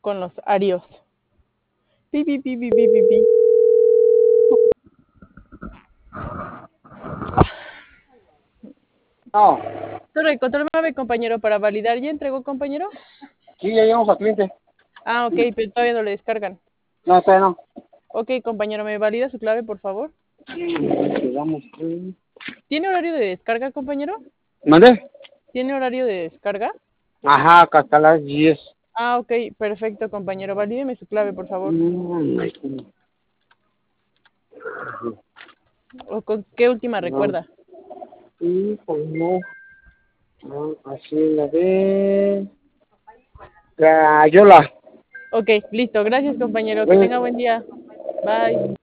con los arios. Pi, pi, pi, pi, pi, pi, pi. No, Torre, control 9, compañero, para validar. ¿Ya entregó, compañero? sí, ya llegamos al cliente. Ah, ok, pero todavía no le descargan. No, todavía no. Ok, compañero, ¿me valida su clave, por favor? Llegamos. ¿Tiene horario de descarga, compañero? ¿Mande? ¿Tiene horario de descarga? Ajá, acá hasta las 10. Ah, ok, perfecto, compañero. Valídeme su clave, por favor. ¿O con qué última No, recuerda? sí, pues no. No, así la de... Cayola. Ok, listo. Gracias, compañero. Que tenga buen día. Bye.